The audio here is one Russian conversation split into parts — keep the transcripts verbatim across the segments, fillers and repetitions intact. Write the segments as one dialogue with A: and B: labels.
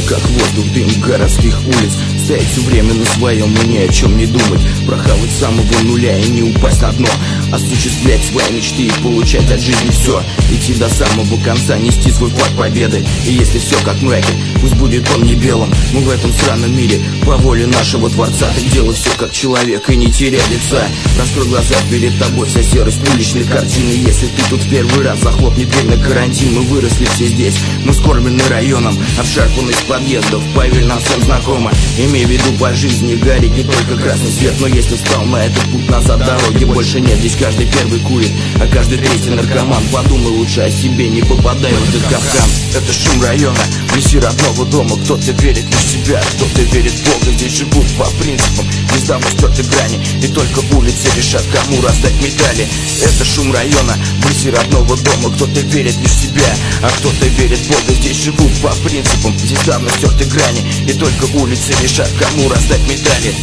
A: как воздух, дым городских улиц. Стоять все время на своем и ни о чем не думать, прохавать с самого нуля и не упасть на дно, осуществлять свои мечты и получать от жизни все, идти до самого конца, нести свой флаг победы. И если все как в мраке, пусть будет он не белым, мы в этом странном мире по воле нашего Творца. Так делай все как человек и не теряй лица. Раскрой глаза, перед тобой вся серость уличной картины. Если ты тут в первый раз, захлопни дверь на карантин. Мы выросли все здесь, мы скормлены районом, обшарпаны из подъездов, поверь, нам всем знакомо. Имей в виду, по жизни горит не только красный свет, но если встал на этот путь, назад дороги больше нет. Здесь каждый первый курит, а каждый третий наркоман. Подумай лучше о себе, не попадай в этот капкан. Это шум района, вблизи родного дома. Кто-то верит лишь в себя, кто-то верит в Бога. Здесь живут по принципам, здесь давно стерты грани, и только улицы решат, кому раздать медали. Это шум района, вблизи родного дома. Кто-то верит лишь в себя, а кто-то верит в Бога. Здесь живут по принципам, здесь давно стерты грани, и только улицы решат, кому раздать медали.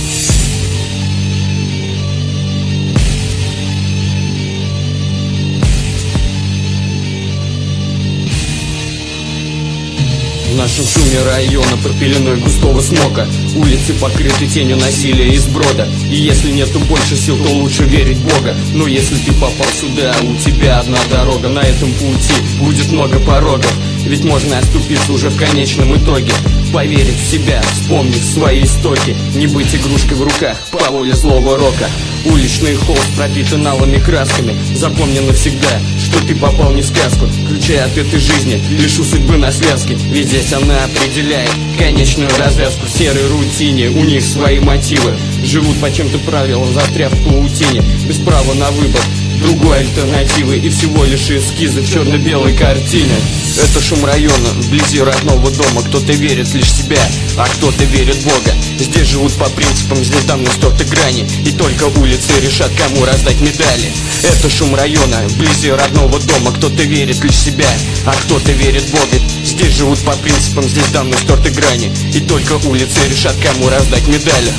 B: В нашем шуме района под пеленой густого смока улицы покрыты тенью насилия и сброда. И если нету больше сил, то лучше верить в Бога. Но если ты попал сюда, у тебя одна дорога. На этом пути будет много порогов, ведь можно оступиться уже в конечном итоге. Поверить в себя, вспомнить свои истоки, не быть игрушкой в руках по воле злого рока. Уличный холст пропитан алыми красками. Запомни навсегда, что ты попал не в сказку. Ключи от этой жизни лишь у судьбы на связке, ведь здесь она определяет конечную развязку. В серой рутине у них свои мотивы, живут по чем-то правилам, застряв в паутине, без права на выбор другой альтернативы и всего лишь эскизы в черно-белой картине. Это шум района, вблизи родного дома. Кто-то верит лишь в себя, а кто-то верит в Бога. Здесь живут по принципам, здесь давно стерты грани, и только улицы решат, кому раздать медали. Это шум района, вблизи родного дома. Кто-то верит лишь в себя, а кто-то верит в Бога. Здесь живут по принципам, здесь давно стерты грани, и только улицы решат, кому раздать медали.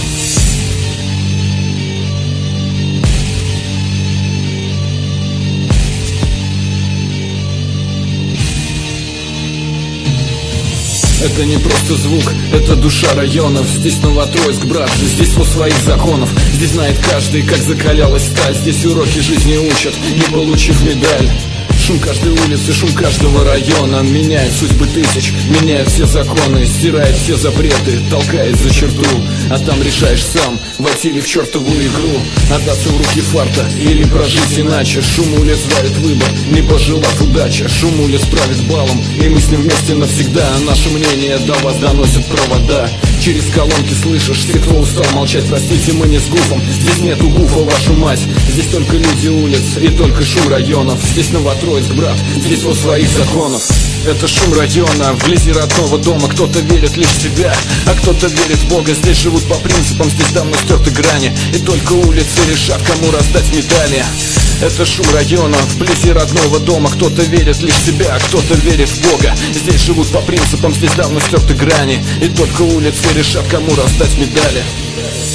C: Это не просто звук, это душа районов. Здесь Новотроицк, брат, здесь вот своих законов. Здесь знает каждый, как закалялась сталь. Здесь уроки жизни учат, не получив медаль. Шум каждой улицы, шум каждого района меняет судьбы тысяч, меняет все законы, стирает все запреты, толкает за черту. А там решаешь сам, войти ли в чертову игру, отдаться в руки фарта или прожить иначе. Шум улиц дарит выбор, не пожелав удачи. Шум улиц правит балом, и мы с ним вместе навсегда. А наше мнение до вас доносят провода. Через колонки слышишь, все, кто устал молчать, простите, мы не с гуфом. Здесь нету гуфа, вашу мать. Здесь только люди улиц и только шум районов. Здесь Новотроицк, брат, здесь вот своих законов. Это шум района, вблизи родного дома. Кто-то верит лишь в себя, а кто-то верит в Бога. Здесь живут по принципам, здесь давно стерты грани, и только улицы решат, кому раздать медали. Это шум района, вблизи родного дома. Кто-то верит лишь в себя, а кто-то верит в Бога. Здесь живут по принципам, здесь давно стерты грани, и только улицы решат, кому раздать медали.